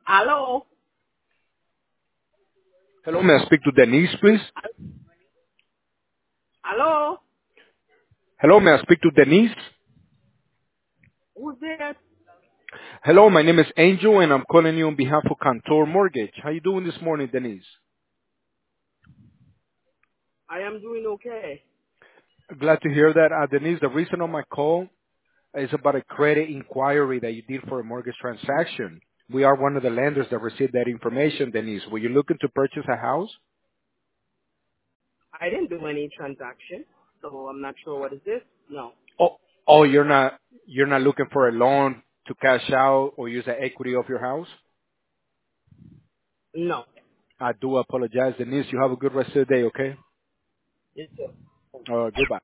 Hello? Hello, may I speak to Denise, please? Hello? Hello, may I speak to Denise? Who's there? Hello, my name is Angel, and I'm calling you on behalf of Cantor Mortgage. How you doing this morning, Denise? I am doing okay. Glad to hear that. Denise, the reason of my call is about a credit inquiry that you did for a mortgage transaction. We are one of the lenders that received that information, Denise. Were you looking to purchase a house? I didn't do any transaction, so I'm not sure what is this. No. Oh, oh, you're not looking for a loan to cash out or use the equity of your house? No. I do apologize, Denise. You have a good rest of the day, okay? Yes, sir. Goodbye.